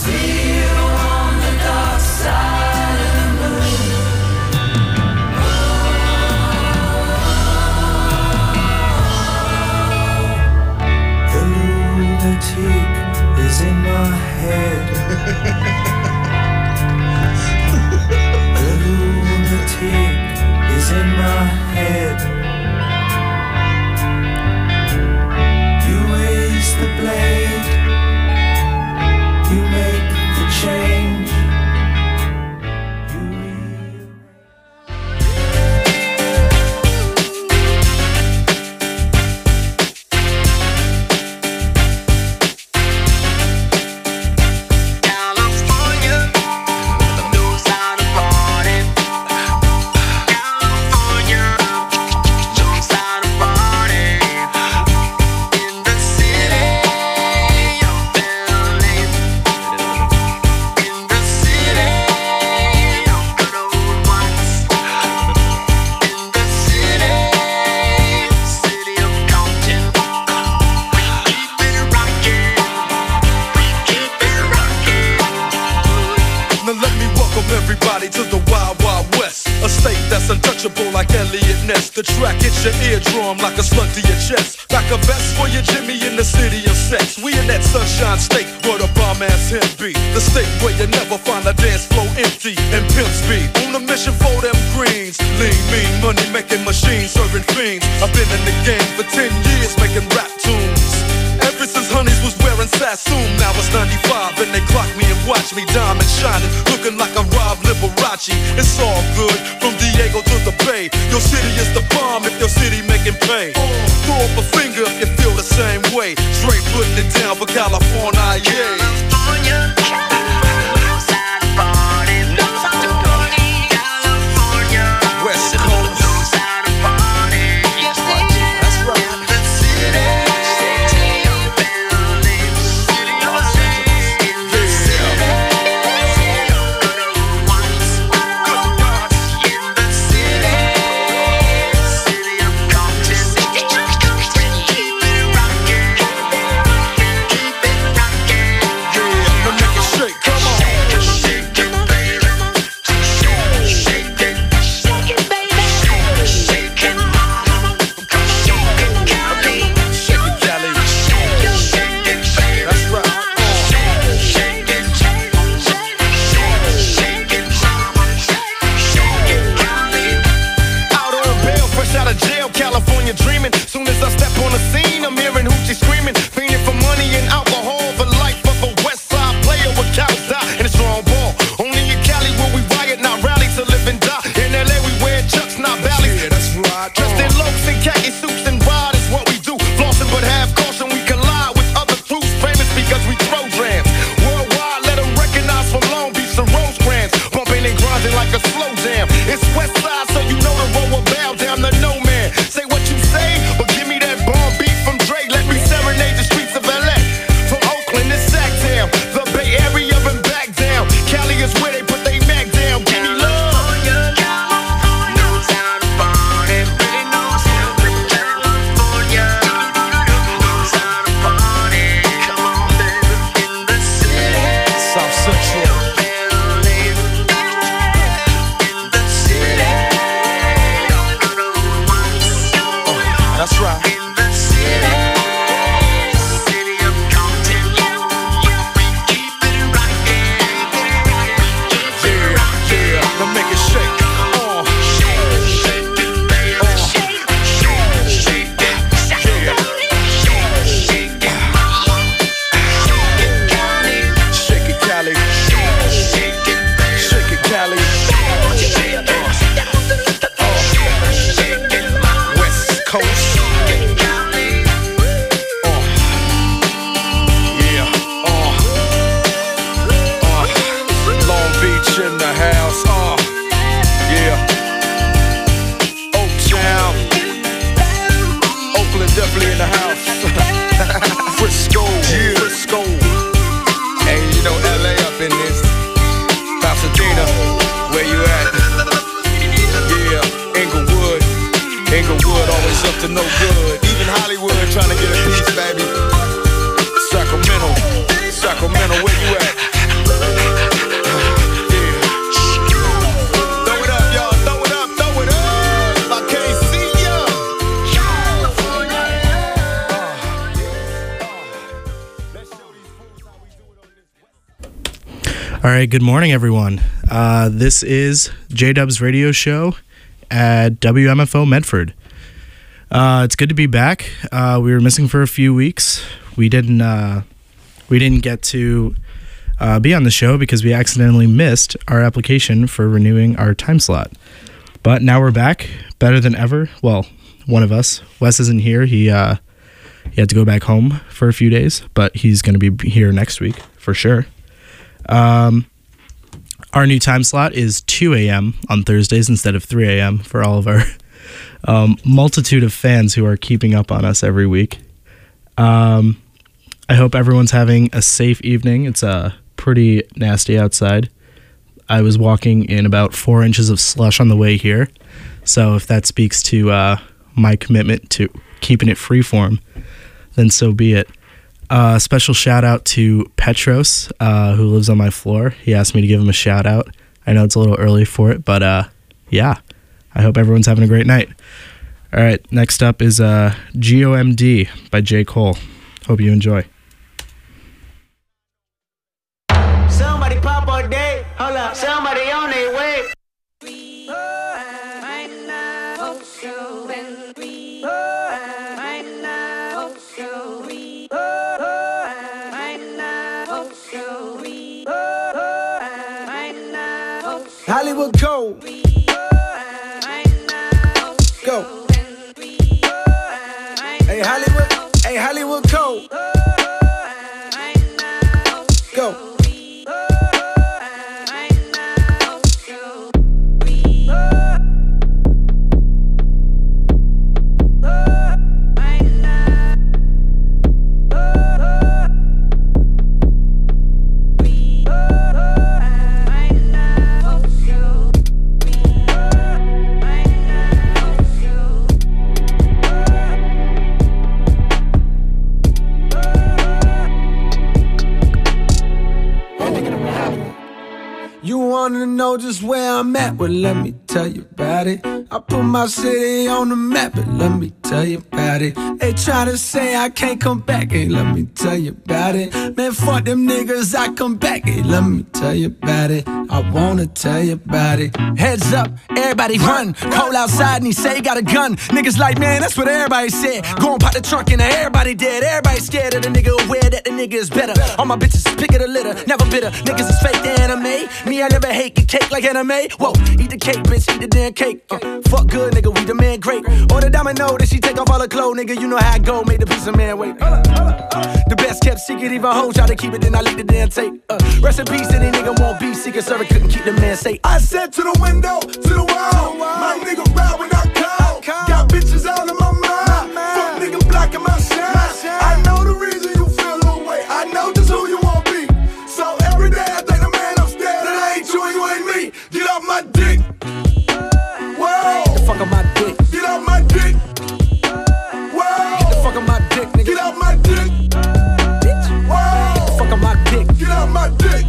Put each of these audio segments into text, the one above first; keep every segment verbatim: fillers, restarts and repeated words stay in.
Is in my head. The lunatic is in my head. You raise the blade, you make the change. Everybody to the Wild Wild West, a state that's untouchable like Elliot Ness. The track hits your eardrum like a slug to your chest. Back a vest for your Jimmy in the city of sex. We in that sunshine state where the bomb ass him be. The state where you never find a dance floor empty and pimps be on a mission for them greens. Lean, mean, money making machines serving fiends. I've been in the game for ten years making rap tunes. Ever since Honeys was wearing Sassoon, now it's ninety-five and they clock me and watch me diamond shining, looking like a Rob Liberace. It's all good from Diego to the Bay. Your city is the bomb if your city making pay. Throw up a finger if you feel the same way. Straight putting it down for California, yeah. West Coast. All right, good morning, everyone. Uh, this is J-Dub's radio show at W M F O Medford. Uh, it's good to be back. Uh, we were missing for a few weeks. We didn't. Uh, we didn't get to uh, be on the show because we accidentally missed our application for renewing our time slot. But now we're back, better than ever. Well, one of us. Wes isn't here. He uh, he had to go back home for a few days, but he's going to be here next week for sure. Um, our new time slot is two a.m. on Thursdays instead of three a.m. for all of our um, multitude of fans who are keeping up on us every week. Um, I hope everyone's having a safe evening. It's uh, pretty nasty outside. I was walking in about four inches of slush on the way here, so if that speaks to uh, my commitment to keeping it freeform, then so be it. Uh, special shout out to Petros, uh, who lives on my floor. He asked me to give him a shout out. I know it's a little early for it, but uh, yeah, I hope everyone's having a great night. All right, next up is uh, G O M D by J. Cole. Hope you enjoy. Somebody pop a day, hold up, somebody on their way. Hollywood go. Go. Hey Hollywood, hey Hollywood go. Go. Wanna know just where I'm at? Well, let me tell you about it. I put my city on the map, but let me tell you about it. They try to say I can't come back, hey, let me tell you about it. Man, fuck them niggas, I come back, hey, let me tell you about it. I wanna tell you about it. Heads up, everybody run. Cole outside and he say he got a gun. Niggas like, man, that's what everybody said. Go and pop the trunk and now everybody dead. Everybody scared of the nigga, aware that the nigga is better. All my bitches is pick of the litter, never bitter. Niggas is fake the anime. Me, I never hate the cake like anime. Whoa, eat the cake, bitch, eat the damn cake. Uh, fuck good, nigga, we the man great. Or the domino that she take off all her clothes, nigga. You know how I go, make the piece of man wait. Uh, uh, the best kept secret, even hoes try to keep it, then I leak the damn tape. Uh, rest in peace, any nigga won't be secret server, couldn't keep the man safe. I said to the window, to the wall, my nigga ride when I call. Got bitches all in my mind, fuck nigga blocking my shine. I know the reason you feel the way, I know just who you want be. So every day I think the man upstairs, that I ain't you and you ain't me. Get off my dick. Whoa. Get the fuck off my dick. Get off my dick. Whoa. Get the fuck off my dick, nigga. Get off my dick. Bitch. Whoa. Get the fuck off my dick. Get off my dick.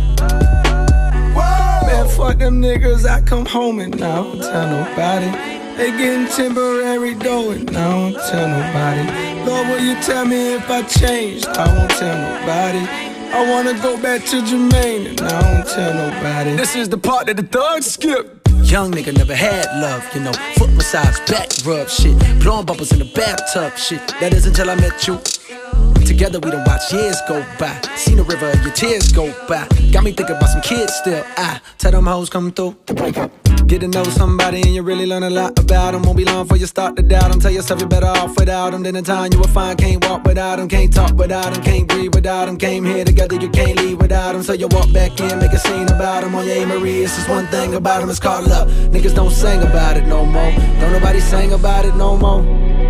Whoa. Man, fuck them niggas. I come home and I don't tell nobody. They getting temporary dough and I don't tell nobody. Lord, will you tell me if I changed? I won't tell nobody. I wanna go back to Jermaine and I don't tell nobody. This is the part that the thugs skip. Young nigga never had love, you know. Foot massage, back rub shit. Blowing bubbles in the bathtub shit. That is until I met you. Together we done watch years go by. Seen the river, your tears go by. Got me thinking about some kids still. I tell them hoes come through to break up. Get to know somebody and you really learn a lot about them. Won't be long before you start to doubt them. Tell yourself you're better off without them. Then in time you will find can't walk without them. Can't talk without them, can't breathe without them. Came here together, you can't leave without them. So you walk back in, make a scene about them. On your A. Marie, it's just one thing about them, it's called love. Niggas don't sing about it no more. Don't nobody sing about it no more.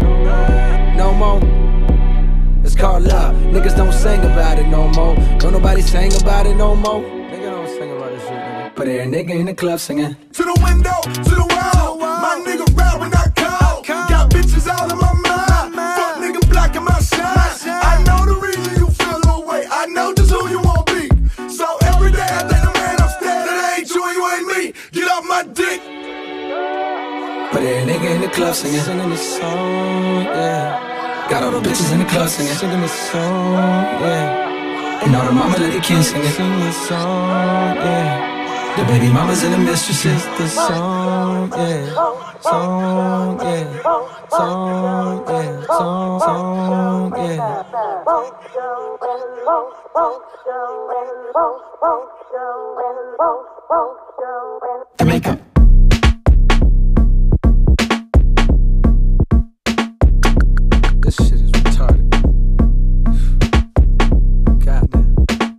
No more. It's called love. Niggas don't sing about it no more. Don't nobody sing about it no more. Nigga don't sing about this shit, nigga. But every nigga in the club singing. To the window, to the wall. My nigga ride when I call. Got bitches all in my mind. Fuck nigga blocking my shine. I know the reason you feel the way. I know just who you want be. So every day I think the man upstairs, that ain't you and you ain't me. Get off my dick. But every nigga in the club singing. Singing this song, yeah. Got all the bitches in the club singing, singing this song, yeah. And all the mama let the kids sing it. Sing the song, yeah. The baby mamas and the mistresses. The song, yeah. Song, yeah. Song, yeah. Song, song, yeah. Jamaica. This shit is retarded. Goddamn.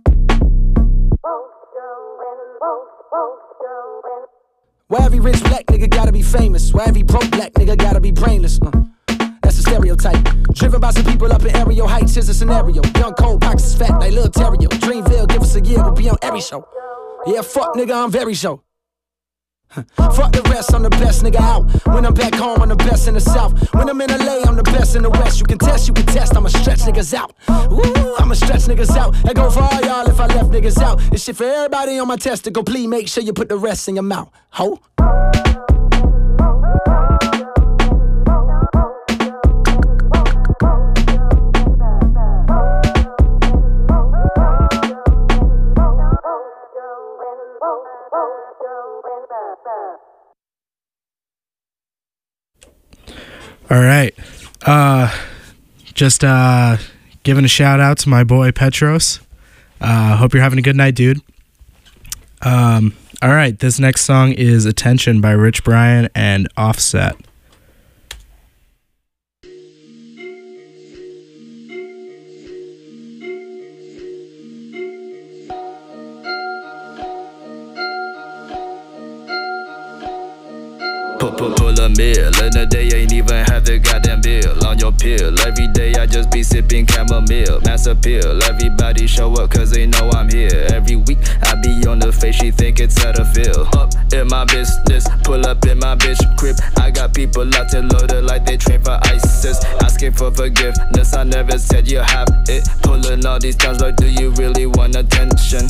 Why every rich black nigga gotta be famous? Why every broke black nigga gotta be brainless? Uh, that's a stereotype. Driven by some people up in aerial heights. Here's a scenario. Young cold pockets is fat like Lil Terrio. Dreamville, give us a year, we'll be on every show. Yeah, fuck nigga, I'm very sure. Fuck the rest, I'm the best nigga out. When I'm back home, I'm the best in the South. When I'm in L A, I'm the best in the West. You can test, you can test, I'ma stretch niggas out. Woo, I'ma stretch niggas out. I go for all y'all if I left niggas out. This shit for everybody on my testicle. Please make sure you put the rest in your mouth, ho. All right. Uh, just uh, giving a shout out to my boy Petros. Uh, hope you're having a good night, dude. Um, all right. This next song is Attention by Rich Brian and Offset. Pull a meal in the day, ain't even have the goddamn bill on your pill. Every day I just be sipping chamomile, mass appeal. Everybody show up cause they know I'm here. Every week I be on the face, she think it's at a feel. Up in my business, pull up in my bitch crib. I got people locked and loaded like they train for ISIS. Asking for forgiveness, I never said you have it. Pulling all these times like, do you really want attention?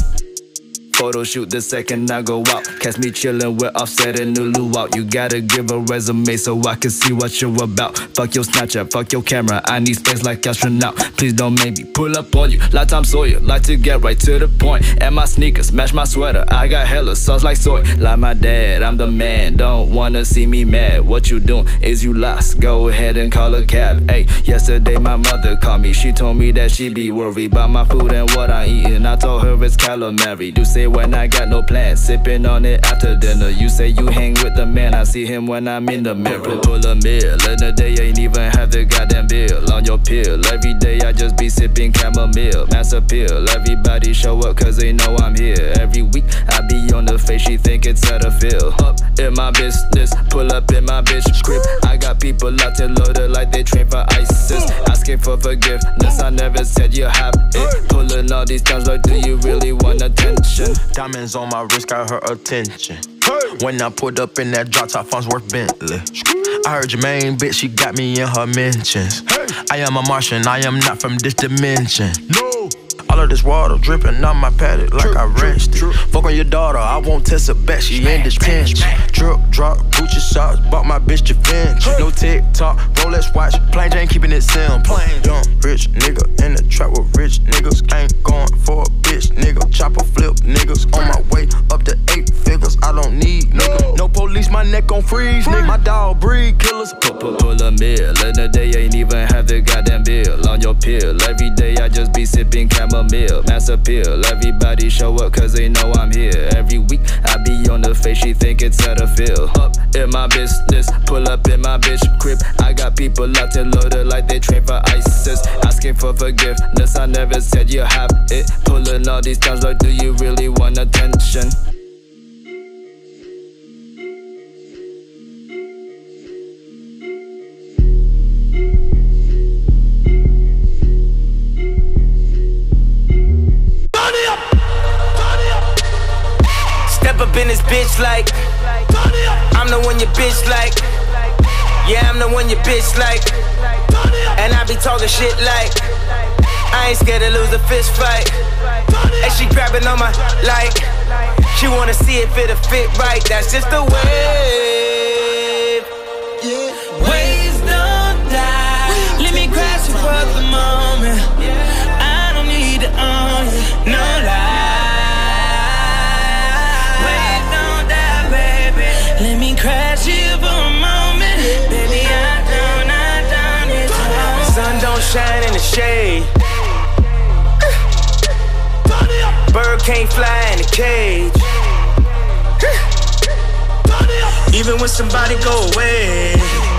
Photo shoot the second I go out. Catch me chillin' with Offset and Lulu out. You gotta give a resume so I can see what you're about. Fuck your Snapchat, fuck your camera. I need space like astronaut. Please don't make me pull up on you like Tom Sawyer. Like to get right to the point. And my sneakers match my sweater. I got hella sauce like soy. Like my dad, I'm the man. Don't wanna see me mad. What you doing is you lost. Go ahead and call a cab. Hey, yesterday my mother called me. She told me that she be worried about my food and what I eatin'. I told her it's calamari. Do say when I got no plans, sipping on it after dinner. You say you hang with the man, I see him when I'm in the mirror. Pull a meal in the day, ain't even have the goddamn bill on your pill. Every day I just be sipping chamomile, mass appeal. Everybody show up cause they know I'm here. Every week I be on the face, she think it's at a feel. Up in my business, pull up in my bitch crib. I got people locked and loaded like they train for ISIS. Asking for forgiveness, I never said you have it. Pulling all these times like, do you really want attention? Diamonds on my wrist got her attention. When I pulled up in that drop top, funds worth Bentley. I heard your main bitch, she got me in her mentions. I am a Martian, I am not from this dimension. No. All of this water dripping on my paddock like true, I rinsed true, it. True. Fuck on your daughter, I won't test her back, she smash, in detention. Smash, Drip, drop, Gucci socks, bought my bitch Da Vinci. Hey. No TikTok, Rolex watch, plain Jane keeping it simple. Young rich nigga in the trap with rich niggas. Ain't going for a bitch nigga. Chopper flip niggas on my way up to eight figures. I don't need nigga. No police, my neck on freeze, nigga. My dog breed killers. Pull, pull, pull a meal in the day, ain't even have the goddamn bill on your pill. Every day I just be sipping chamomile, mass appeal. Everybody show up cause they know I'm here. Every week I be on the face, she think it's at a feel. Up in my business, pull up in my bitch crib. I got people locked and loaded like they train for ISIS. Asking for forgiveness, I never said you have it. Pulling all these times like, do you really want attention? Step up in this bitch like I'm the one your bitch like. Yeah, I'm the one your bitch like. And I be talking shit like I ain't scared to lose a fist fight. And she grabbing on my like she wanna see if it'll fit right. That's just the wave. Waves don't die. Let me grasp you for the moment. I don't need to own you. shade. Bird can't fly in a cage. Even when somebody go away,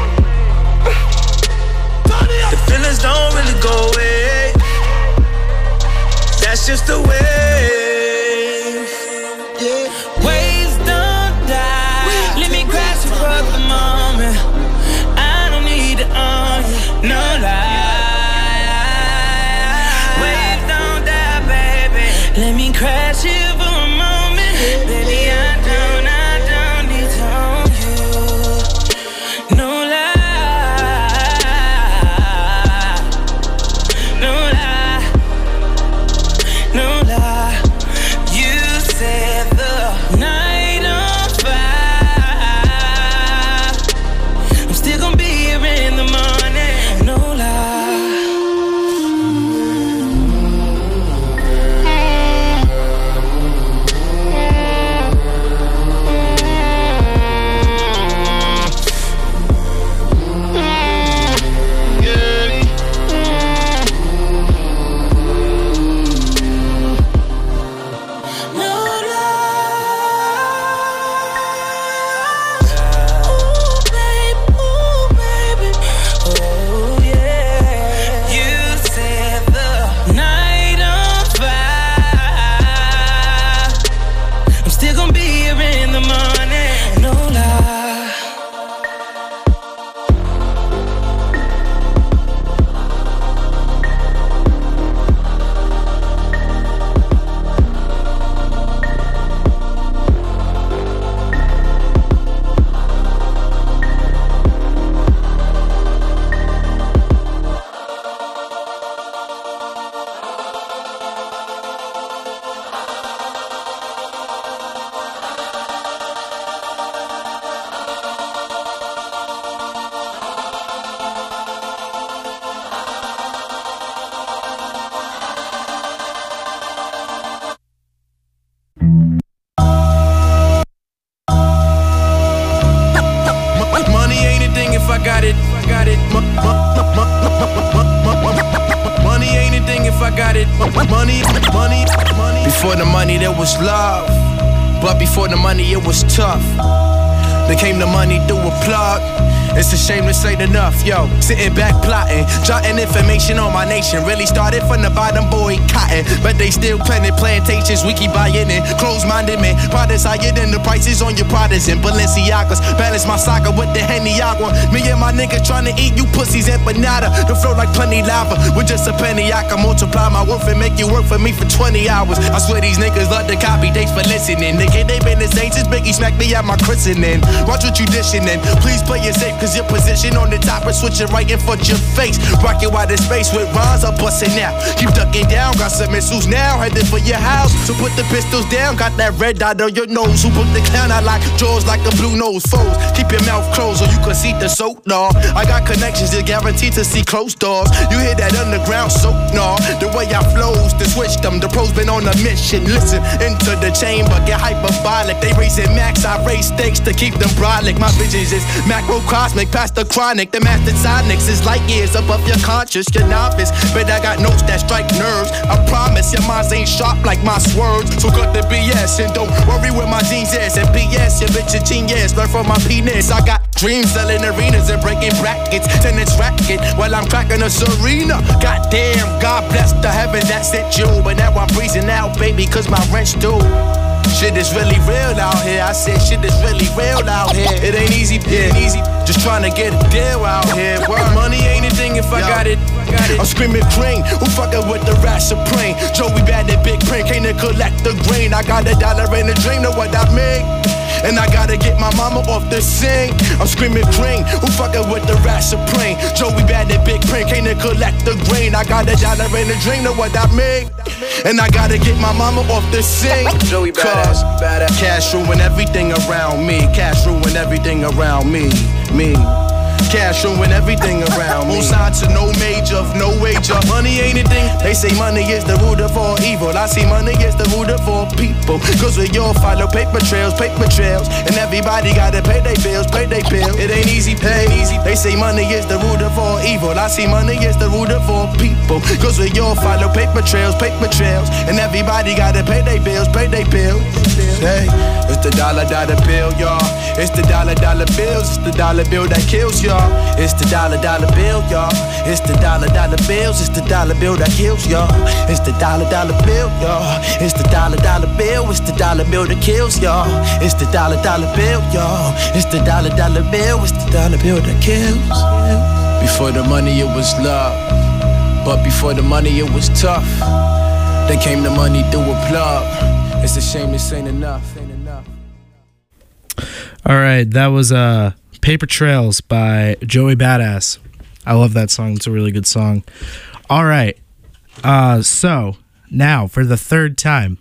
the feelings don't really go away. That's just the wave. Yeah. Waves don't die. Let me crash for the moment. I don't need to own you, no lie. Waves don't die, baby. Let me crash here for a moment. Baby, I don't, I don't need to own you, no lie. No lie. No lie. You said the night on fire. I'm still gonna be here in the morning. No lie. Before the money there was love, but before the money it was tough. Then came the money through a plug. It's a shame this ain't enough, yo. Sitting back plotting, jotting information on my nation. Really started from the bottom, boy, cotton. But they still planted plantations, we keep buying in. Close-minded men, products higher than the prices on your Pradas and Balenciagas. Balance my soccer with the Henny Agua. Me and my nigga trying to eat you pussies empanada. The flow like plenty lava, with just a penny I can multiply my worth and make you work for me for twenty hours. I swear these niggas love to copy, thanks for listening. Nigga, they been the same since Biggie smacked me at my christening. Watch what you dishing in, please play it safe, cause your position on the top is switching right in front of your face. Rockin' wide in space with rhymes, I'm busting out. Keep ducking down, got some missiles now, headed for your house. So put the pistols down, got that red dot on your nose. Who put the clown out like jaws like a blue nose foes? Keep your mouth closed so you can see the soap, nah. I got connections, you're guaranteed to see closed doors. You hear that underground soap, nah. The way I flows, to switch them, the pros been on a mission. Listen, into the chamber, get hyperbolic. They raising max, I raise stakes to keep them brolic. My visions is macrocosmic, past the chronic. The master sonics is light years above your conscious, your novice. But I got notes that strike nerves. I promise your minds ain't sharp like my swerves. So cut the B S and don't worry where my jeans is. And B S, your bitch a genius, learn from my penis. I got dreams selling arenas and breaking brackets. Tennis racket while I'm cracking a Serena. Goddamn, God bless the heaven that sent you. But now I'm freezing out, baby, cause my rent's due. Shit is really real out here. I said shit is really real out here. It ain't easy, it ain't easy. Just trying to get a deal out here. Word. Money ain't a thing if I Yo. got it. Got it. I'm screaming cream. Who fucking with the rat supreme? Joey bad and big print. Can't collect the green. I got a dollar in a dream. Know what I mean? And I gotta get my mama off the sink. I'm screaming green. Who fucking with the rat supreme? Joey bad and big print. Can't collect the green. I got a dollar in a dream. Know what I mean? And I gotta get my mama off the sink. Joey badass, badass. Cash ruin everything around me. Cash ruin everything around me. Me. Cash throwing everything around me. On sign to no major, no wager. Money ain't a thing. They say money is the root of all evil. I see money is the root of all people. Cause we all follow paper trails, paper trails. And everybody gotta pay their bills, pay their bills. It ain't easy, pay easy. They say money is the root of all evil. I see money is the root of all people. Cause we all follow paper trails, paper trails. And everybody gotta pay their bills, pay their bills. Hey, it's the dollar, dollar bill, y'all. It's the dollar, dollar bills. It's the dollar bill that kills y'all. It's the dollar, dollar bill, y'all. It's the dollar, dollar bills. It's the dollar bill that kills y'all. It's the dollar, dollar bill, y'all. It's the dollar, dollar bill. It's the dollar bill that kills y'all. It's the dollar, dollar bill, y'all. It's the dollar, dollar bill. It's the dollar bill that kills. Before the money, it was love. But before the money, it was tough. Then came the money through a plug. It's a shame this ain't enough. Ain't enough. All right, that was uh, Paper Trails by Joey Badass. I love that song. It's a really good song. All right, uh, so now for the third time,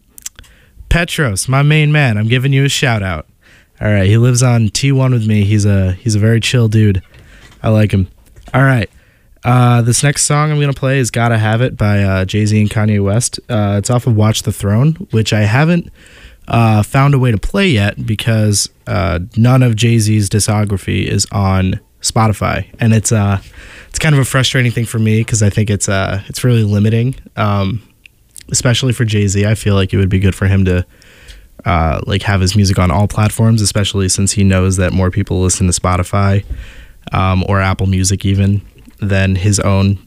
Petros, my main man, I'm giving you a shout out. All right, he lives on T one with me. He's a he's a very chill dude. I like him. All right. Uh, this next song I'm going to play is Gotta Have It by uh, Jay-Z and Kanye West. Uh, it's off of Watch the Throne, which I haven't uh, found a way to play yet because uh, none of Jay-Z's discography is on Spotify. And it's uh, it's kind of a frustrating thing for me because I think it's uh, it's really limiting, um, especially for Jay-Z. I feel like it would be good for him to uh, like have his music on all platforms, especially since he knows that more people listen to Spotify um, or Apple Music even than his own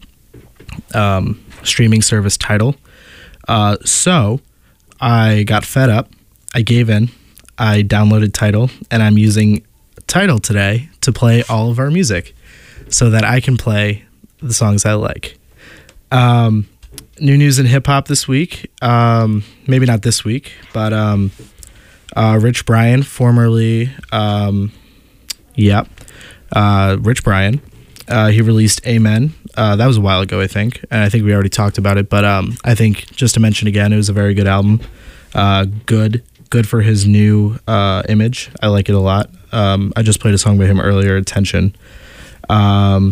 um, streaming service Tidal. Uh, so I got fed up. I gave in. I downloaded Tidal, and I'm using Tidal today to play all of our music so that I can play the songs I like. Um, new news in hip-hop this week. Um, maybe not this week, but um, uh, Rich Brian, formerly... Um, yep. Uh, Rich Brian. Uh, he released Amen. Uh, that was a while ago, I think, and I think we already talked about it. But um, I think just to mention again, it was a very good album. Uh, good, good for his new uh, image. I like it a lot. Um, I just played a song by him earlier, Attention. Um,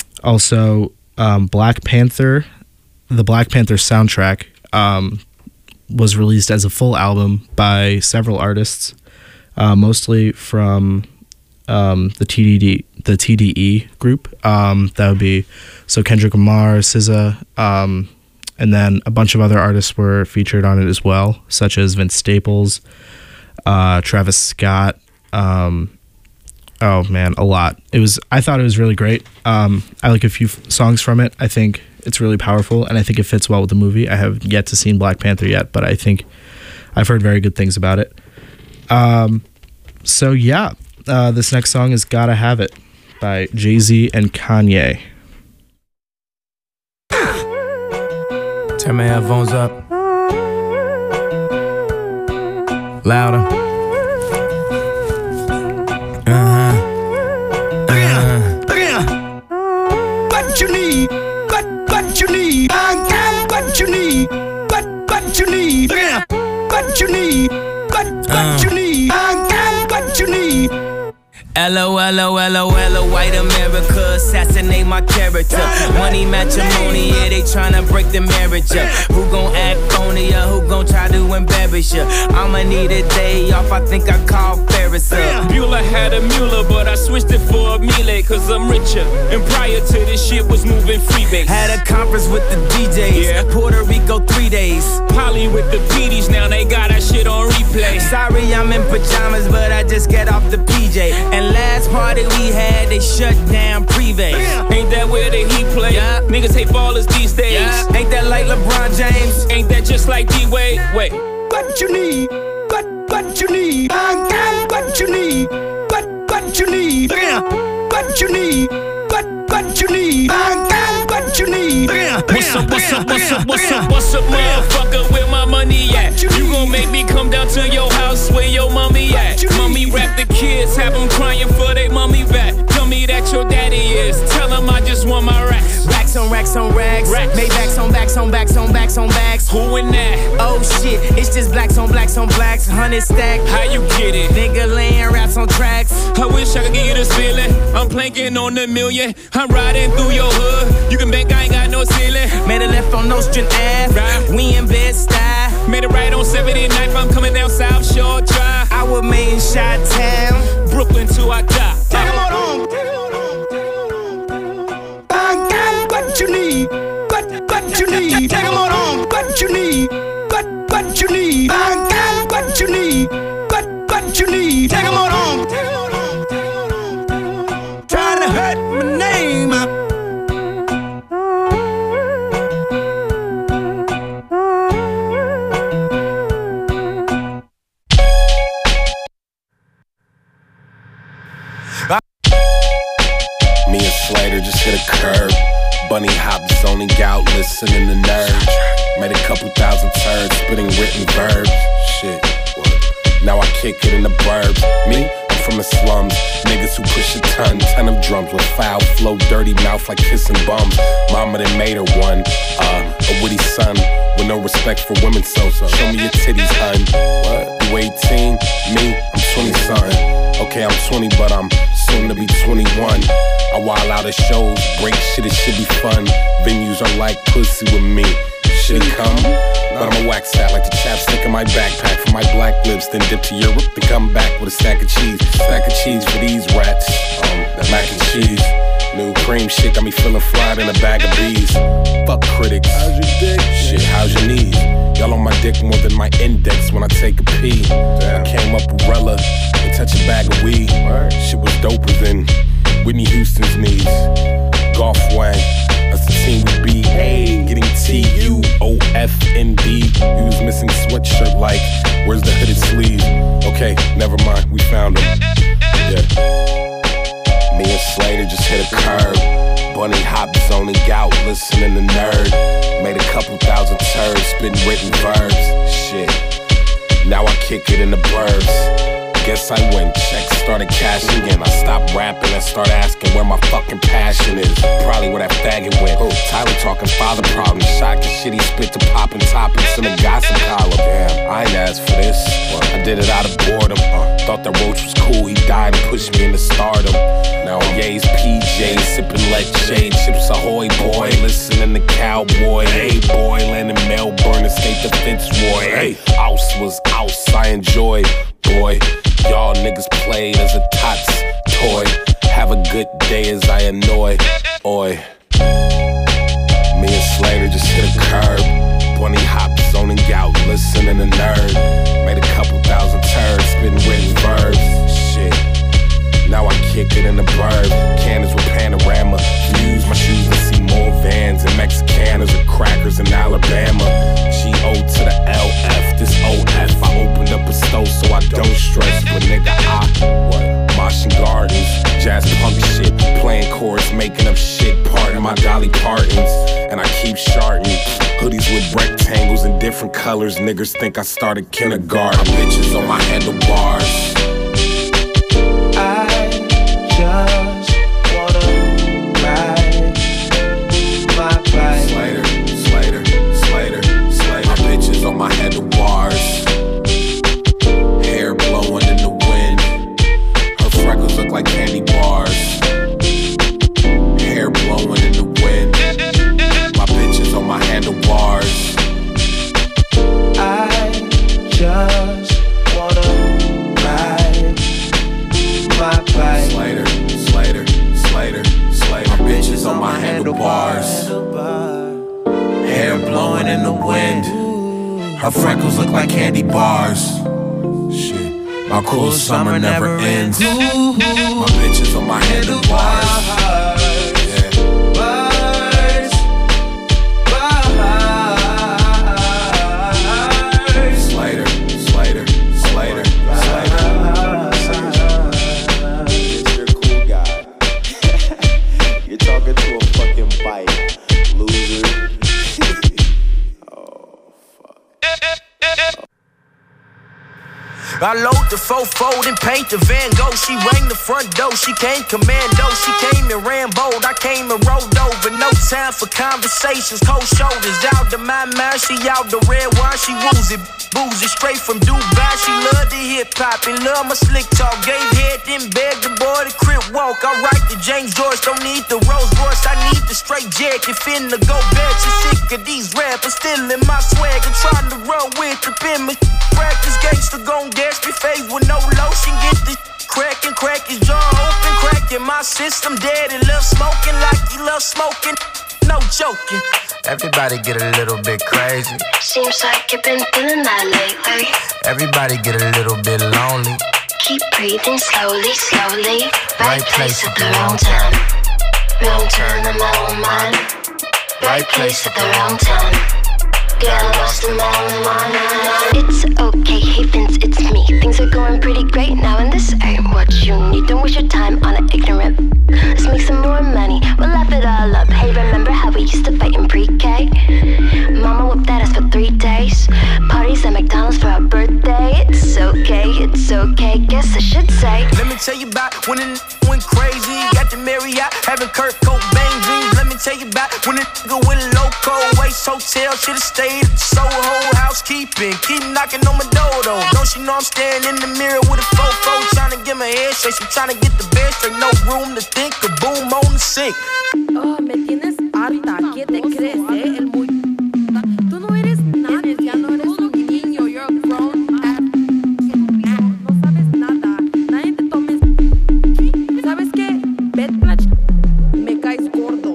also, um, Black Panther, the Black Panther soundtrack um, was released as a full album by several artists, uh, mostly from um, the T D D. The T D E group. Um, that would be so Kendrick Lamar, S Z A, um, and then a bunch of other artists were featured on it as well, such as Vince Staples, uh, Travis Scott. Um, oh man, a lot. It was. I thought it was really great. Um, I like a few f- songs from it. I think it's really powerful, and I think it fits well with the movie. I have yet to see Black Panther yet, but I think I've heard very good things about it. Um, so yeah, uh, this next song is "Gotta Have It" by Jay-Z and Kanye. Turn my headphones up. Louder. Uh-huh. Uh-huh. What you need? What what you need? I got what you need. What what you need? What you need? What what you need? I got what you need. L O L O L O L O, white America, assassinate my character. Money matrimony, yeah, they tryna break the marriage up. Who gon' act phony or who gon' try to embarrass ya? I'ma need a day off, I think I call Ferris up. Bueller had a Mueller, but I switched it for a Miele, cause I'm richer. And prior to this shit was moving freebase. Had a conference with the D Js, yeah. Puerto Rico three days. Poly with the P Ds, now they got that shit on replay. Sorry I'm in pajamas, but I just get off the P J. And last party we had, they shut down Privé. Ain't that where the Heat play? Yeah. Niggas hate ballers these days. Yeah. Ain't that like LeBron James? Ain't that just like D-Wade? Wait. What you need? What what you need? I got what you need. What what you need? What you need? What what you need? I got what you need. What's up, what's up, what's up, what's up, what's up, motherfucker, where my money at? You gon' make me come down to your house where your mommy at? Mommy rap the kids, have them crying for they mommy back. Come me that your daddy is. Tell him I just want my racks. Racks on racks on racks. Racks. Maybachs on backs on backs on backs on backs. Who in that? Oh shit, it's just blacks on blacks on blacks. Hundred stack. How you get it? Nigga laying raps on tracks. I wish I could give you this feeling. I'm planking on the million. I'm riding through your hood. You can bank, I ain't got no ceiling. Made a left on Nostrand Ave. Right. We in Bed-Stuy. Made it right on seventy-ninth. I'm coming down South Shore Drive. I was made in Chi-Town. Brooklyn till I die. Take 'em on home. I got what you need. What, what you need. Take 'em on home. What you need. What, what you need. I got what you need. What, what you need. Take 'em on home. Trying to hurt my name. Me and Slater just hit a curb. Bunny hop zoning out, listening to nerds. Made a couple thousand turds, spitting written verbs. Shit, what? Now I kick it in the burbs. Me, I'm from the slums. Niggas who push a ton, ten of drums with foul flow, dirty mouth like kissing bums. Mama done made her one, uh, a witty son with no respect for women. So, so show me your titties, hun. What? You eighteen? Me, I'm twenty something. Okay, I'm twenty, but I'm soon to be twenty-one. I wild out at shows, break shit, it should be fun. Venues are like pussy with me. Should it come? But I'm a wax hat like the chapstick in my backpack for my black lips. Then dip to Europe, then come back with a stack of cheese. Stack of cheese for these rats. Um, that mac and cheese. New cream shit got me feeling fried in a bag of bees. Fuck critics. How's your dick? Shit, how's your knees? Y'all on my dick more than my index when I take a pee. Damn. I came up with Rella and touch a bag of weed. Word. Shit was doper than Whitney Houston's knees. Golf Wang, that's the team we beat. Hey, getting T U O F N D. You was missing sweatshirt like, where's the hooded sleeve? Okay, never mind, we found him. Yeah. Me and Slater just hit a curb. Bunny hop zoning out, listening to nerd. Made a couple thousand turds, spitting written verbs. Shit, now I kick it in the burbs. Guess I went checks, started cashing in. I stopped rapping and started asking where my fucking passion is. Probably where that faggot went. Oh, Tyler talking father problems. Shot the shit he spit to poppin' toppings in the gossip column. Damn, I ain't asked for this. I did it out of boredom. Uh, thought that Roach was cool, he died and pushed me into stardom. Now I'm Ye's P Js, sipping leche, Chips Ahoy boy, listening to Cowboy. Hey boy, landing Melbourne and State Defense Roy. Hey, Ouse was Ouse, I enjoy. Boy, y'all niggas played as a tots toy. Have a good day as I annoy. Oi. Me and Slater just hit a curb. Bunny hop zoning out, listening to nerd. Made a couple thousand turds, spitting written verbs. Shit. Now I kick it in the burb. Cannons with panorama views. My shoes and see more vans and Mexicanas or crackers in Alabama. G O to the L F, this O F. I opened up a stove so I don't stress. But nigga, I, what? Martian Gardens, jazz punk shit. Playing chords, making up shit. Part of my Dolly Partons. And I keep sharting. Hoodies with rectangles in different colors. Niggas think I started kindergarten. Bitches on my handlebars. Just wanna ride my bike. Slater, Slater, Slater, Slater. My bitches on my handlebars. Hair blowing in the wind. Her freckles look like candy bars. Hair blowing in the wind. My bitches on my handlebars. I just wanna ride my bike. Slater, Slater, Slater, Slater. My bitches on my handlebars. Hair blowing in the wind. Her freckles look like candy bars. Shit, my cool summer never ends. My bitches on my handlebars. I load the four-fold and paint the Van Gogh. She rang the front door, she came commando. She came and ran bold, I came and rolled over. No time for conversations, cold shoulders. Out the my mind, she out the red wine, she woozy. Boozy straight from Dubai, she love the hip-hop and love my slick talk. Gave head, then begged the boy to crib walk. I write the James George, don't need the Rolls Royce, I need the straight jack. If finna go back, she sick of these rappers stealing my swag and trying to run with the pin. Practice gangster gon' gas me face with no lotion. Get this crackin', crack his jaw open, crackin' my system. Daddy love smoking like he love smoking. No joking. Everybody get a little bit crazy. Seems like you've been feeling that lately. Everybody get a little bit lonely. Keep breathing slowly, slowly. Right place at the wrong time. Wrong turn in my own mind. Right place at the wrong time. Got lost in my own mind. It's okay, hey Vince, it's me. Things are going pretty great now, and this ain't what you need. Don't waste your time on an ignorant. Let's make some more money, we'll laugh it all up. Hey, remember how we used to fight in pre-K? Mama whooped that ass for three days. Parties at McDonald's for our birthday. It's okay, it's okay, guess I should say. Let me tell you about when it went crazy. Got the Marriott, having Kurt Cobain dreams. Let me tell you about when it went loco. Waste Hotel, should've stayed at the Soho housekeeping. Keep knocking on my door though. Don't she know I'm standing in the mirror with a fofo, trying to get my head straight. She trying to get the bed straight, no room to think. A boom on the sink. Oh, me tienes harta. ¿Qué te crees, eh? El muy... Tú no eres nada, ya no eres un niño. You're a grown ass. No sabes nada. Nadie te tomes. ¿Sabes qué? Vete la ch... Me caes gordo.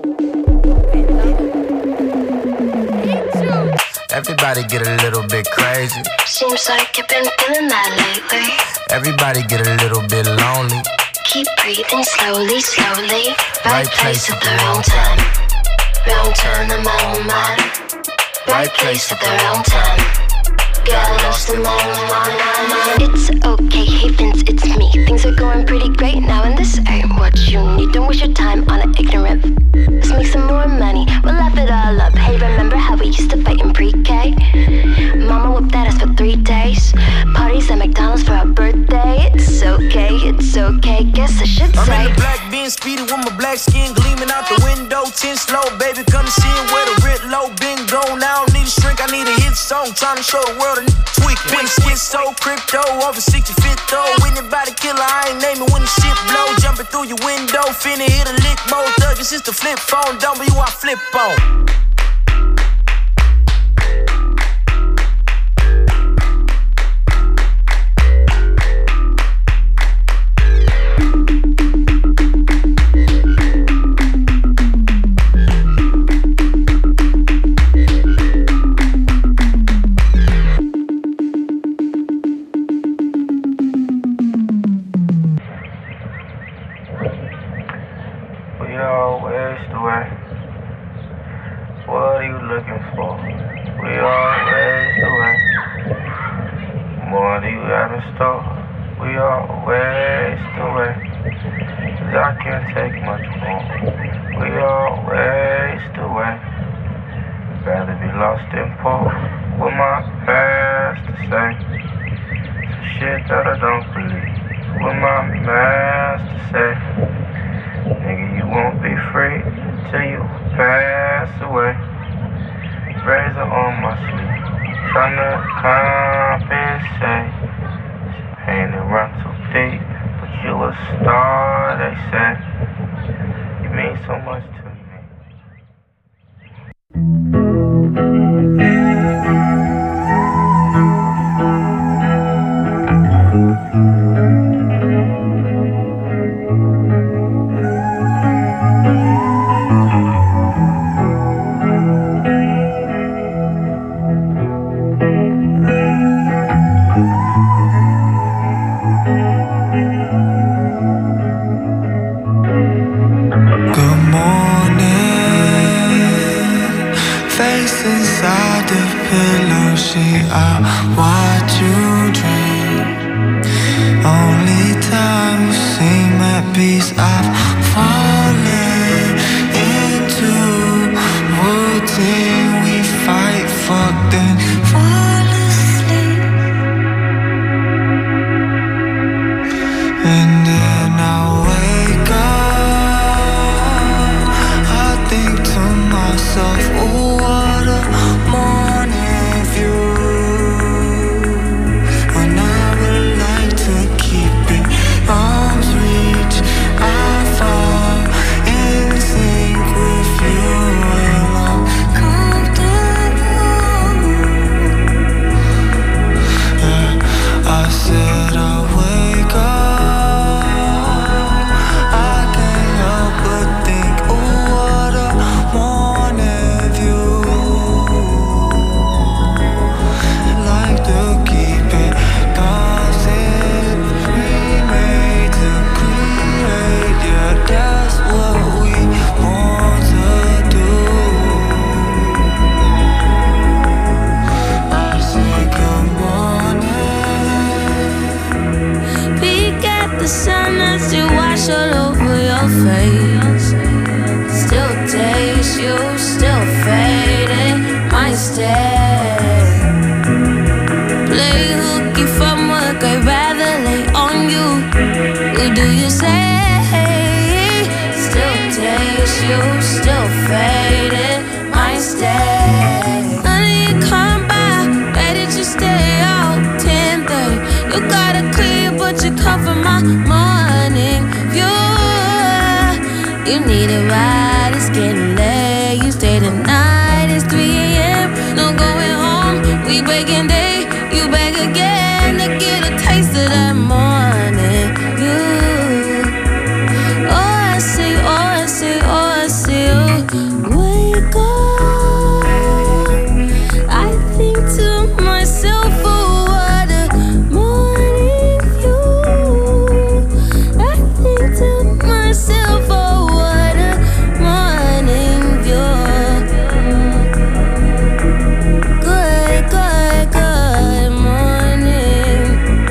Everybody get a little bit crazy. Seems like you've been feeling that lately. Everybody get a little bit lonely. Keep breathing slowly, slowly. Right place at the wrong time. Wrong turn in my own mind. Right place at the wrong time. Got lost in my own mind. It's okay, hey Vince, it's me. Things are going pretty great now, and this ain't what you need. Don't waste your time on an ignorant. Let's make some more money, we'll laugh it all up. Hey, remember how we used to fight in pre-K? Mama whooped that ass for three days. Parties at McDonald's for our birthday. It's okay, it's okay, guess I should I'm say. in the black Benz, speeding with my black skin gleaming out the window. Ten slow, baby, come see where the writ low been gone. I don't need a shrink, I need a hit song. Trying to show the world a tweaking. When the skit so crypto, over sixty-fifth though. Anybody killer, I ain't naming when the shit blow. Jumping through your window, finna hit a lick mode. Thuggin' since the flip phone, W I flip on. your face. Still taste you, still faded. Might stay. Play hooky from work, I'd rather lay on you. What do you say? Still taste you, still faded. Might stay. Honey, you come by, where did you stay out? ten thirty. You gotta clear, but you come for my morning view. You need a ride, it's getting late. You stay the night, it's three a.m. No going home, we breaking day. You back again to get a taste of that morning view. Oh, I see, oh, I see, oh, I see you. Wake up, I think to myself, oh, what a morning view. I think to myself, oh, what a morning view. Good, good, good morning.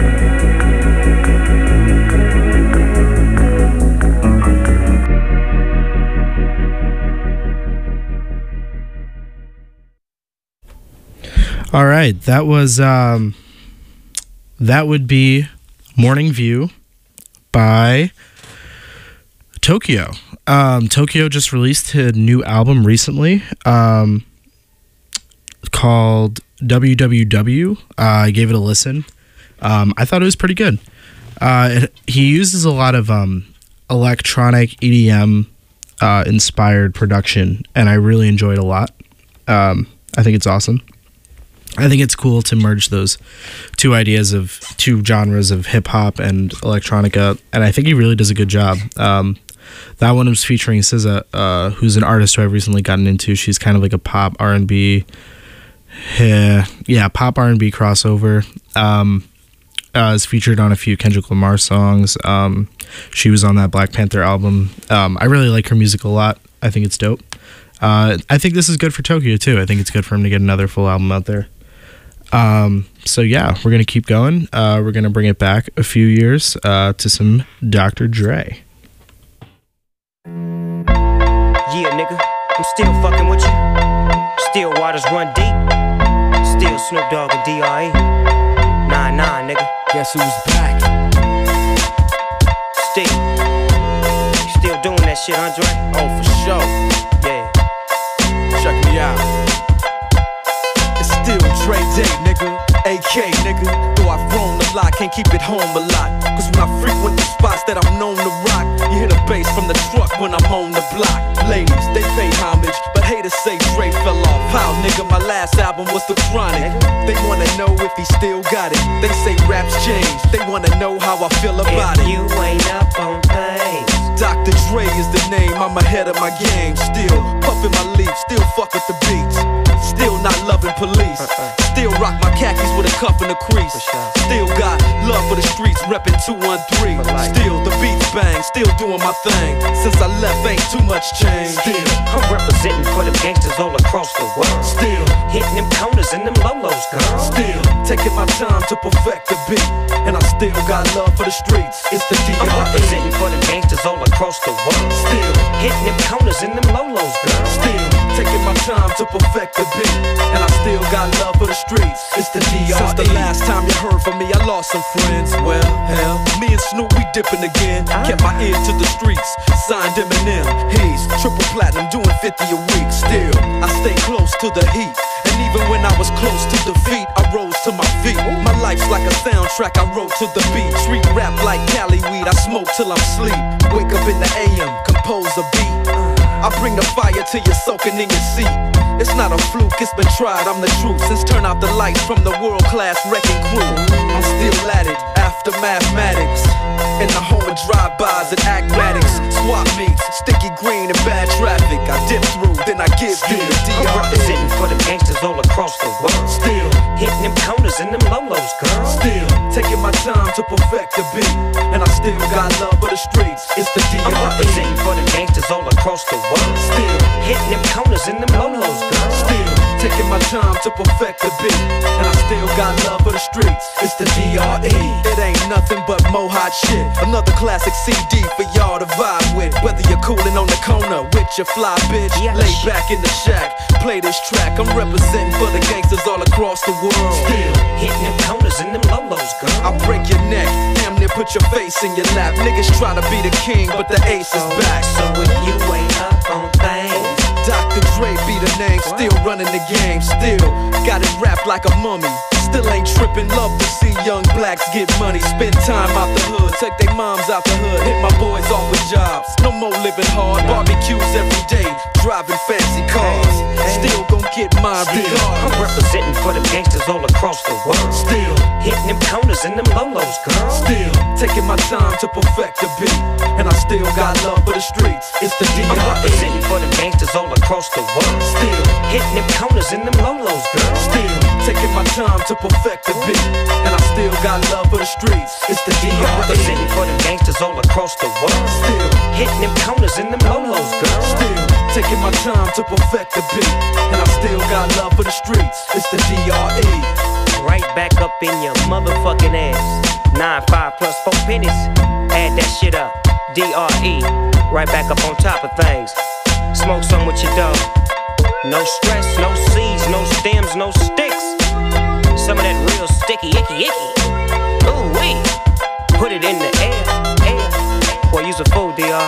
All right, that was um, that would be Morning View by Tokyo. Um, Tokyo just released a new album recently um, called W W W. Uh, I gave it a listen. Um, I thought it was pretty good. Uh, it, he uses a lot of um, electronic E D M uh, inspired production, and I really enjoyed it a lot. Um, I think it's awesome. I think it's cool to merge those two ideas of two genres of hip hop and electronica, and I think he really does a good job. Um, that one was featuring S Z A, uh, who's an artist who I've recently gotten into. She's kind of like a pop R and B, yeah, yeah, pop R and B crossover. Um, uh, is featured on a few Kendrick Lamar songs. Um, she was on that Black Panther album. Um, I really like her music a lot. I think it's dope. Uh, I think this is good for Tokyo too. I think it's good for him to get another full album out there. Um, so yeah, we're gonna keep going. Uh, we're gonna bring it back a few years uh, to some Doctor Dre. Yeah, nigga, I'm still fucking with you. Still waters run deep. Still Snoop Dogg and D R E. Nah, nah, nigga. Guess who's back? Still, still doing that shit, Andre? Oh, for sure. Yeah. Check me out. It's still Dre Day, nigga. A K, nigga. Though I've grown a lot, can't keep it home a lot. Cause when I frequent the spots that I'm known to rock, you hear the bass from the truck when I'm on the block. Ladies, they pay homage, but haters say Dre fell off. How, nigga, my last album was The Chronic. They wanna know if he still got it. They say raps change, they wanna know how I feel about if it. You ain't up on things. Doctor Dre is the name, I'm ahead of my game. Still puffin' my leaf, still fuck with the beats. Still not loving police. Still rock my khakis with a cuff and a crease. Still got love for the streets, reppin' two one three. Still the beats bang, still doing my thing. Since I left, ain't too much change. Still, I'm representing for them gangsters all across the world. Still, hitting them corners and them lolos, girl. Still, taking my time to perfect the beat. And I still got love for the streets. It's the D R E. I'm representing for them gangsters all across the world. Still, hitting them corners and them lolos, girl. Still, taking my time to perfect the beat. And I still got love for the streets. It's the D R E. Since the last time you heard from me, I lost some friends. Well, hell, me and Snoop, we dipping again. Kept my ear to the streets, signed Eminem. He's triple platinum, doing fifty a week. Still, I stay close to the heat. And even when I was close to defeat, I rose to my feet. My life's like a soundtrack, I wrote to the beat. Street rap like Cali weed, I smoke till I'm sleep. Wake up in the A M, compose a beat. I bring the fire till you're soaking in your seat. It's not a fluke, it's been tried, I'm the truth. Since turn out the lights from the world-class wrecking crew, I'm still at it, after mathematics. In the home of drive-bys and acmatics. Swap meets, sticky green and bad traffic. I dip through, then I give you the D R E. I'm representing for them gangsters all across the world. Still, hitting them corners and them lolos, girl. Still, taking my time to perfect the beat. And I still got love for the streets. It's the D R E. I'm representing for them gangsters all across the world. Still, hitting them corners and them lolos, girl. Still, taking my time to perfect the beat. And I still got love for the streets, it's the D R E. It ain't nothing but mo hot shit. Another classic C D for y'all to vibe with. Whether you're coolin' on the corner with your fly bitch, lay back in the shack, play this track. I'm representing for the gangsters all across the world. Still hitting them corners and them lolos, girl. I'll break your neck, damn near put your face in your lap. Niggas try to be the king, but the ace is back. So if you ain't up on things, Doctor Dre be the name, still running the game, still got it wrapped like a mummy. Still ain't trippin', love to see young blacks get money. Spend time out the hood, take their moms out the hood. Hit my boys off with jobs, no more living hard. Barbecues every day, driving fancy cars. Still gon' get my regard. I'm representing for them gangsters all across the world. Still hitting them corners and them lolos, girl. Still taking my time to perfect the beat. And I still got love for the streets, it's the D R E. I'm representing for them gangsters all across the world. Still hitting them corners and them lolos, girl. Still taking my time to perfect the beat. And I still got love for the streets, it's the D R E. I'm representing for them gangsters all across the world. Still hitting them corners and them lolos, girl. Still taking my time to perfect the beat. And I still got love for the streets, it's the D R E. Right back up in your motherfucking ass. Nine, five plus four pennies. Add that shit up. D R E. Right back up on top of things. Smoke some with your dog. No stress, no seeds, no stems, no sticks. Some of that real sticky, icky, icky. Ooh wee. Put it in the air, air. Boy, use a fool, D R.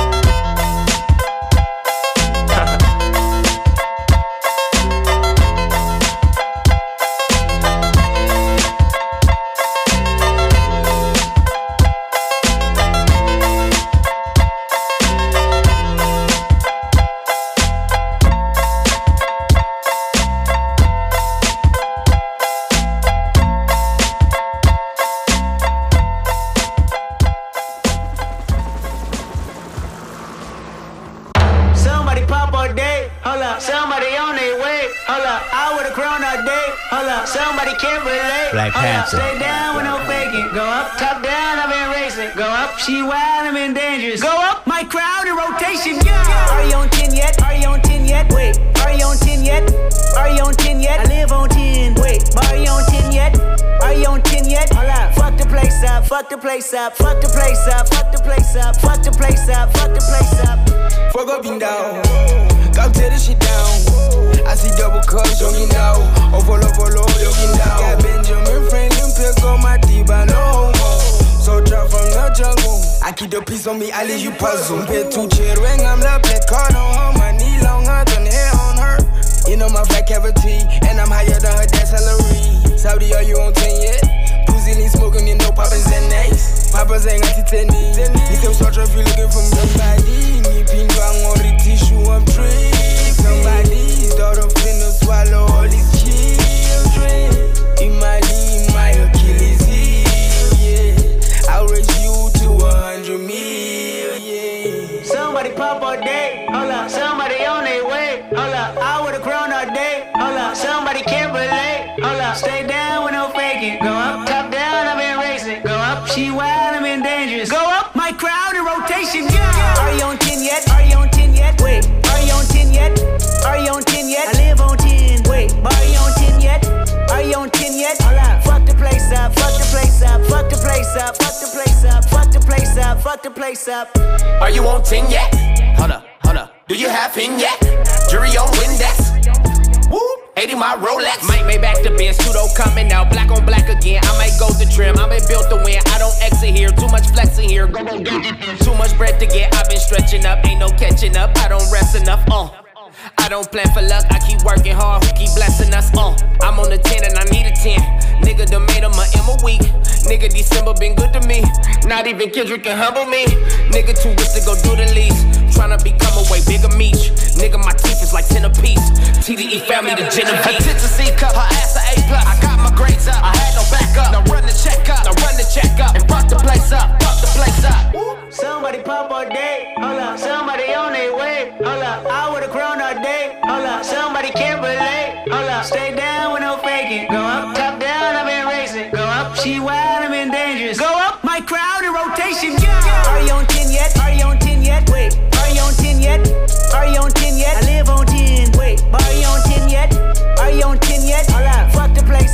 Somebody can't relate. Black Panther. Stay down with no faking. Go up, top down, I've been racing. Go up, she wild, I'm in dangerous. Go up, my crowd in rotation. Yeah. Are you on ten yet? Are you on ten yet? Wait, are you on ten yet? Are you on ten yet? I live on ten. Wait, are you on ten yet? Are you on ten yet? Hold up. Fuck the place up, fuck the place up, fuck the place up, fuck the place up, fuck the place up, fuck the place up. Fuck up and down. Go tear this shit down. I see double cups, jogging now. Oh, follow, follow, jogging down. Got Benjamin Franklin pills on my teeth, I know. So drop from the jungle. I keep the peace on me, I leave you puzzle. Pay two chair ring, I'm the black card on her. My knee longer than hair on her. You know my flat cavity, and I'm higher than her dad's salary. Saudi, are you on ten yet? Pussy lean smoking, you know Papa's and nice. Papa's ain't got tennis. Need them sort of you looking for somebody. Need pin bang on the tissue, I'm tricked. Somebody's daughter finna swallow all these children. In my knee, my Achilles heel, yeah. I'll raise you to a hundred mil, yeah. Somebody pop all day, hold up. Somebody on their way, hold up. I would've grown all day, hold up. Somebody can't relate, hold up. Stay down with no faking. Go up, top down, I've been racing. Go up, she wild, I'm in dangerous. Go up, my crowd in rotation, yeah. Are you on ten yet? Are you on ten yet? Wait, are you on ten yet? Are you on ten yet? I live on ten. Wait, are you on ten yet? Are you on ten yet? Hold up. Fuck the place up, fuck the place up, fuck the place up, fuck the place up, fuck the place up, fuck the place up. Are you on ten yet? Hold up, hold up. Do you have pin yet? Jury on Windex. Woo, eighty my Rolex. Might make back the Benz, pseudo coming out, black on black again. I might go to trim, I been built to win. I don't exit here, too much flexing here. Go, go, go. Too much bread to get, I've been stretching up, ain't no catching up. I don't rest enough, uh. I don't plan for luck, I keep working hard, who keep blessing us, uh I'm on the ten and I need a ten. Nigga done made him a M a week. Nigga December been good to me. Not even Kendrick can humble me. Nigga too rich to go do the least. Tryna become a way bigger meat. Nigga my teeth is like ten apiece. T D E family the Genevieve. Attention C cup, her ass a A plus. I got my grades up, I had no backup. Now run the check up, now run the check up. And fuck the place up, fuck the place up. Somebody pop all day, hold up. Somebody on their way, hold up. I would've grown all day, hold up. Somebody can't relate, hold up. Stay down with no faking. Go up, top down, I've been racing. Go up, she wild, I'm in dangerous. Go up, my crowd in rotation, yeah. Are you on ten yet? Are you on ten yet? Wait, are you on ten yet? Are you on ten yet? I live on ten. Wait, are you on ten yet?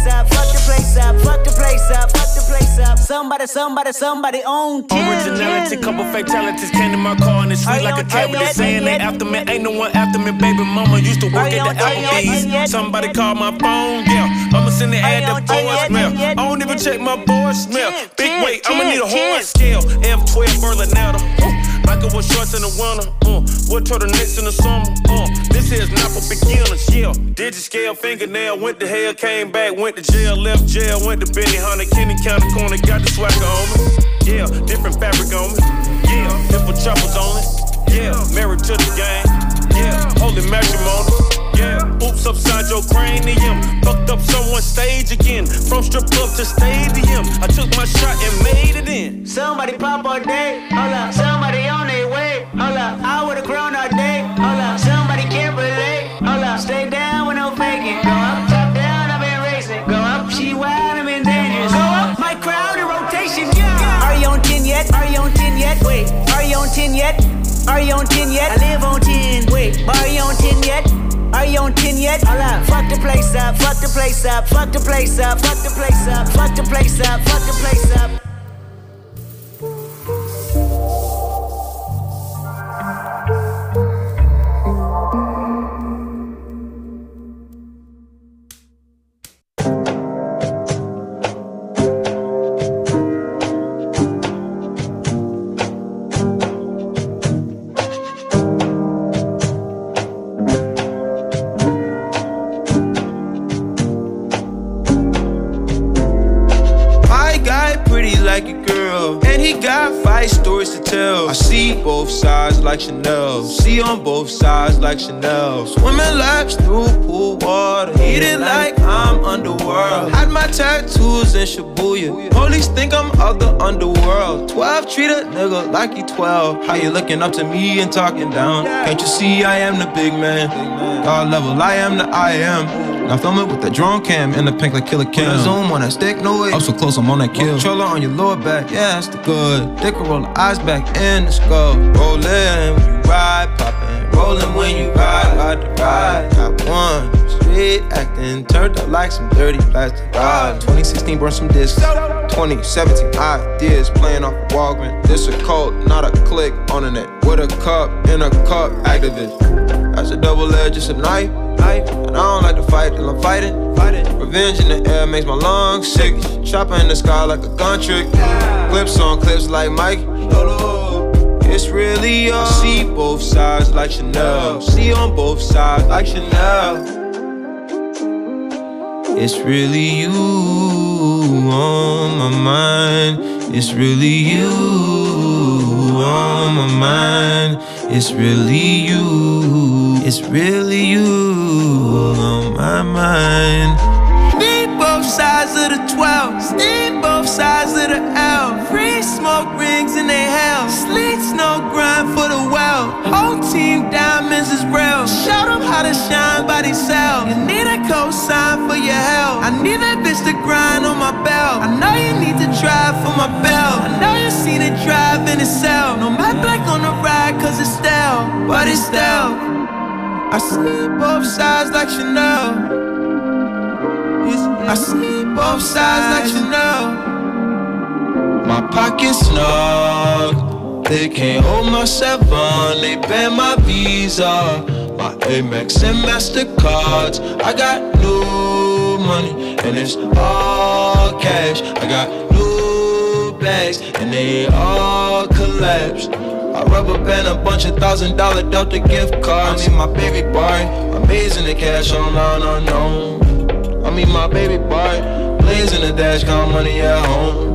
up, fuck the place up, fuck the place up, fuck the place up. Somebody, somebody, somebody on ten. Originality, couple fatalities came in my car and it's sweet like a tablet. Saying they after me, ain't no one after me. Baby mama used to work at the Applebee's. Somebody called my phone, yeah. I'ma send the ad to voicemail. I don't even check my voicemail. Big weight, I'ma need a horn scale. F twelve Berlinetta. Michael with shorts in the winter, uh, with turtlenecks in the summer, uh. This here's not for beginners, yeah. Digit scale, fingernail, went to hell, came back, went to jail, left jail, went to Benny Hunter, Kenny County Corner, got the swagger on me. Yeah, different fabric on me. Yeah, different choppers on it. Yeah, married to the game. Yeah, holy matrimony. Yeah, oops upside your cranium. Fucked up someone's stage again. From strip club to stadium. I took my shot and made it in. Somebody pop all day, hold up. Somebody on their way, hold up. I would've grown all day, hold up. Somebody can't relate, hold up. Stay down with no faking. Go up, top down, I've been racing. Go up, she wild, I'm in dangerous. Go up, my crowd in rotation, yeah. Are you on ten yet? Are you on ten yet? Wait, are you on ten yet? Are you on ten yet? I live on ten. Wait, are you on ten yet? Are you on ten yet? Hold up. Fuck the place up, fuck the place up, fuck the place up, fuck the place up, fuck the place up, fuck the place up. Stories to tell. I see both sides like Chanel. See on both sides like Chanel. Swimming laps through pool water. Eating like I'm underworld. Had my tattoos in Shibuya. Police think I'm of the underworld. Twelve treat a nigga like he twelve. How you looking up to me and talking down? Can't you see I am the big man? God level, I am the I am. Now film it with the drone cam in the pink like Killer Cam. Zoom on that stick, no way. I'm so close, I'm on that kill. Controller on your lower back, yeah, that's the good. Dick will roll the eyes back in the skull. Rollin' when you ride, poppin'. Rollin' when you ride, ride the ride. Got one, street actin', turned up like some dirty plastic ride. twenty sixteen burned some discs. twenty seventeen ideas playing off a Walgreens. This a cult, not a click on the net. With a cup, in a cup, activist. That's a double edge, it's a knife. And I don't like to fight till I'm fighting. fighting. Revenge in the air makes my lungs sick. Chopper in the sky like a gun trick. Clips on clips like Mike. It's really you. I see both sides like Chanel. See on both sides like Chanel. It's really you on my mind. It's really you on my mind. It's really you. It's really you on my mind. Need both sides of the twelve. Need both sides of the L. Free smoke rings in they hell. Sleet snow grind for the well. Whole team diamonds is real. Show them how to shine by themselves. You need a cosign for your help. I need that bitch to grind on my belt. I know you need to drive for my belt. I know you seen it drive in itself. No matte black on the ride cause it's stale. But it's stale. I see both sides like Chanel. I see both sides like Chanel. My pocket's snug. They can't hold my seven. They ban my Visa, my Amex and MasterCards. I got new money and it's all cash. I got new bags and they all collapse. I rubber band a bunch of thousand dollar Delta gift cards. I mean my baby boy, amazing the cash online unknown. I mean my baby boy, blazing the dash, count money at home.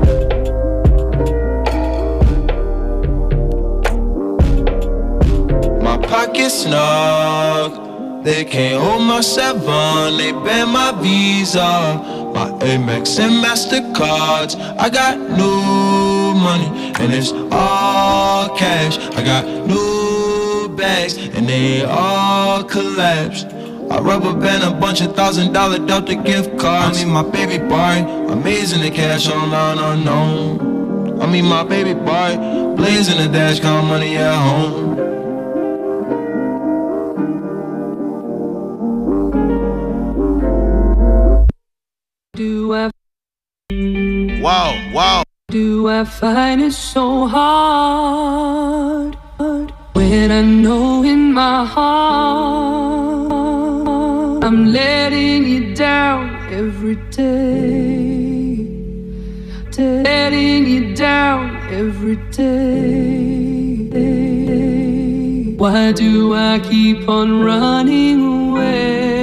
My pocket's snug, they can't hold my seven. They ban my Visa, my Amex and MasterCards. I got new money and it's all cash. I got new bags and they all collapse. I rubber band a bunch of thousand dollar Delta gift cards. I mean my baby boy, amazing the cash online unknown. I mean my baby boy, blazing the dash, count money at home. Do do I? Wow, wow. Do I find it so hard when I know in my heart I'm letting you down every day, letting you down every day? Why do I keep on running away?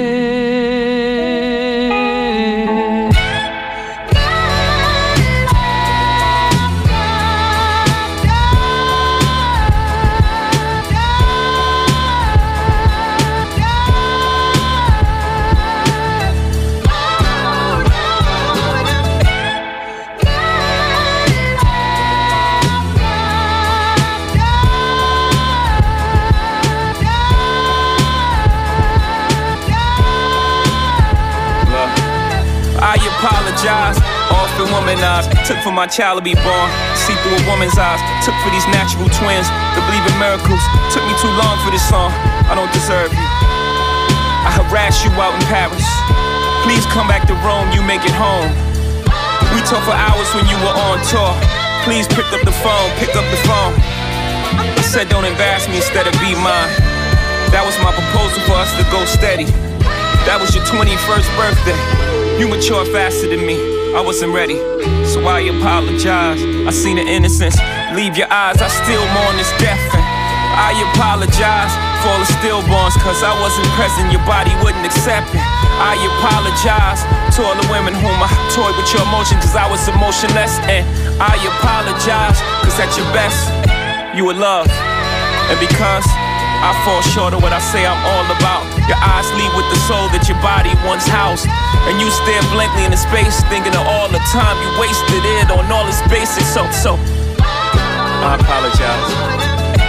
Apologize, often womanized. Took for my child to be born, see through a woman's eyes. Took for these natural twins to believe in miracles. Took me too long for this song, I don't deserve you. I harassed you out in Paris. Please come back to Rome, you make it home. We talked for hours when you were on tour. Please pick up the phone, pick up the phone. I said don't embarrass me, instead of be mine. That was my proposal for us to go steady. That was your twenty-first birthday. You matured faster than me, I wasn't ready, so I apologize. I seen the innocence leave your eyes, I still mourn this death. And I apologize for all the stillborns, cause I wasn't present, your body wouldn't accept it. I apologize to all the women whom I toyed with your emotion, cause I was emotionless. And I apologize, cause at your best, you were love. And because I fall short of what I say I'm all about, your eyes lead with the soul that your body once housed. And you stare blankly into space, thinking of all the time you wasted it on all this basic. So, so, I apologize.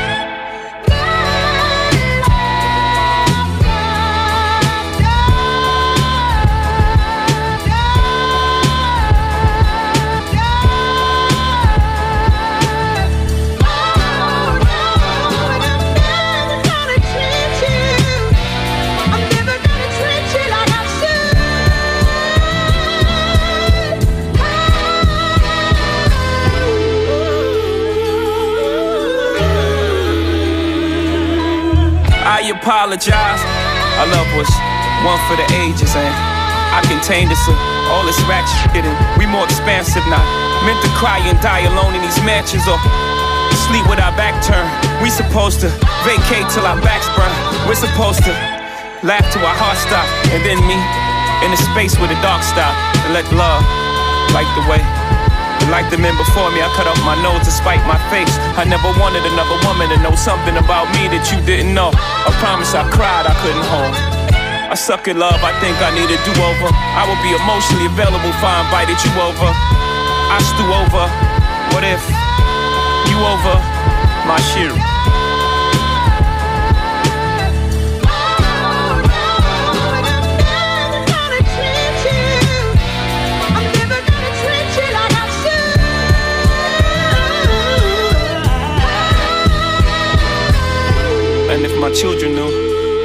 I apologize. Our love was one for the ages, and I contained this uh, all this ratchet shit, and we more expansive now. Meant to cry and die alone in these mansions, or sleep with our back turned. We supposed to vacate till our backs burn. We're supposed to laugh till our hearts stop, and then me in the space where the dark stop, and let love light the way. And like the men before me, I cut off my nose to spite my face. I never wanted another woman to know something about me that you didn't know. I promise I cried, I couldn't hold. I suck at love, I think I need a do-over. I will be emotionally available if I invited you over. I stew over, what if you over my shit? And if my children knew,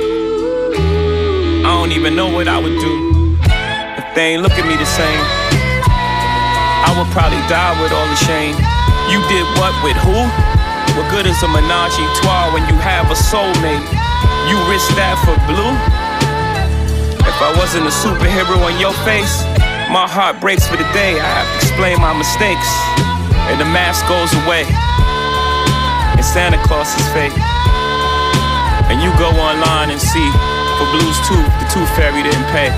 I don't even know what I would do if they ain't look at me the same. I would probably die with all the shame. You did what with who? What good is a menage a trois when you have a soulmate? You risk that for blue? If I wasn't a superhero on your face, my heart breaks for the day. I have to explain my mistakes, and the mask goes away, and Santa Claus is fake. And you go online and see, for Blues Tooth, the Tooth Fairy didn't pay.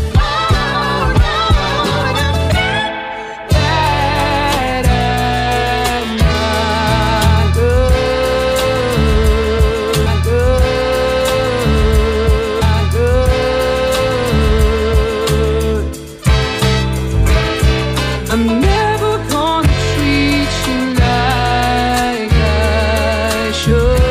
I'm never gonna treat you like I should.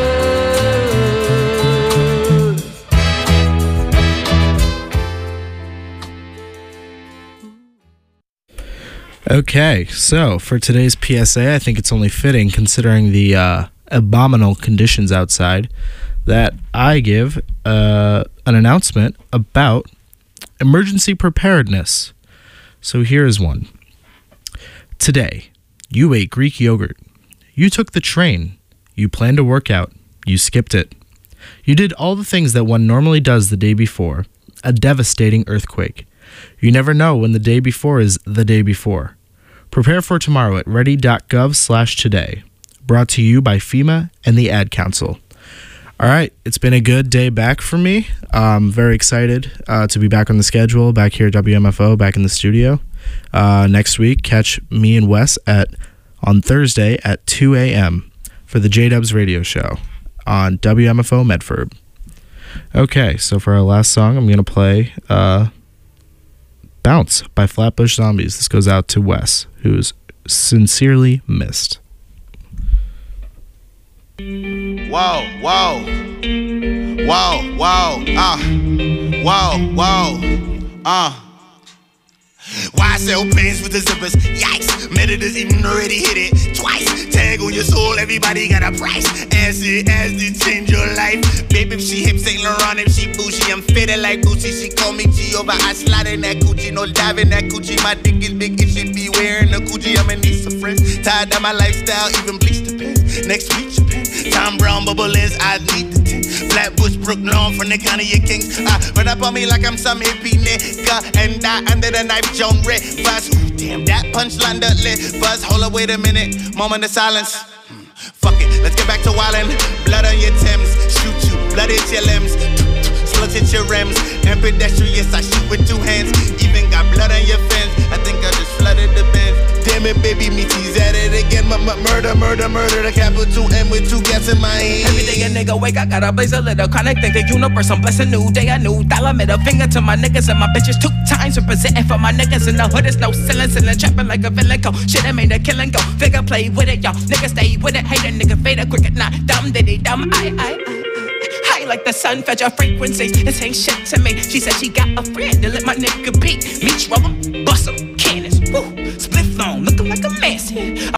Okay, so for today's P S A, I think it's only fitting, considering the uh, abominable conditions outside, that I give uh, an announcement about emergency preparedness. So here is one. Today, you ate Greek yogurt. You took the train. You planned to work out. You skipped it. You did all the things that one normally does the day before. A devastating earthquake. You never know when the day before is the day before. Prepare for tomorrow at ready.gov slash today. Brought to you by FEMA and the Ad Council. All right, it's been a good day back for me. I'm very excited uh, to be back on the schedule, back here at W M F O, back in the studio. Uh, next week, catch me and Wes at on Thursday at two a.m. for the J-Dubs radio show on W M F O Medford. Okay, so for our last song, I'm going to play uh, Bounce by Flatbush Zombies. This goes out to Wes, who's sincerely missed. Whoa, whoa, whoa, whoa, ah, uh, whoa, whoa, ah. Uh. Why sell pants with the zippers? Yikes, Meditors even already hit it twice. Tag on your soul, everybody got a price. Acid as to change your life. Baby, if she hip Saint Laurent, if she bougie, I'm fitted like Gucci. She call me Jehovah, I slide in that Gucci. No diving that Gucci, my dick is big, it should be wearing a Gucci. I'm in need some friends, tired down my lifestyle, even bleach the pants. Next week, Japan, Tom Brown, bubble lens, I need the tent. Flatbush, Brooklyn, from the county of Kings. I run up on me like I'm some hippie nigga and die under the knife, Joan Red. Buzz, ooh, damn, that punchline that lit. Buzz, hold up, wait a minute, moment of silence. Hmm, fuck it, let's get back to wildin'. Blood on your Timbs, shoot you, blood hit your limbs. Slugs hit your rims, and pedestrians, I shoot with two hands. Even got blood on your fence, I think I just flooded the bins. Damn it, baby, me tease at it again. M- m- murder, murder, murder, the capital M with two gas in my hand. Every day a nigga wake, I gotta blaze a little. Connecting the universe, I'm blessed a new day. I knew dollar middle finger to my niggas and my bitches. Two times representing for my niggas in the hood. It's no ceiling, ceiling, trapping like a villain. Go shit, I made a killing go. Figure play with it, y'all. Niggas stay with it. Hate a nigga, fade a cricket, not dumb, diddy, dumb. I, I, I. High like the sun, fed your frequencies. This ain't shit to me. She said she got a friend to let my nigga beat. Meat rub 'em, bust 'em, cannons. Woo, split phone, looking like a mess.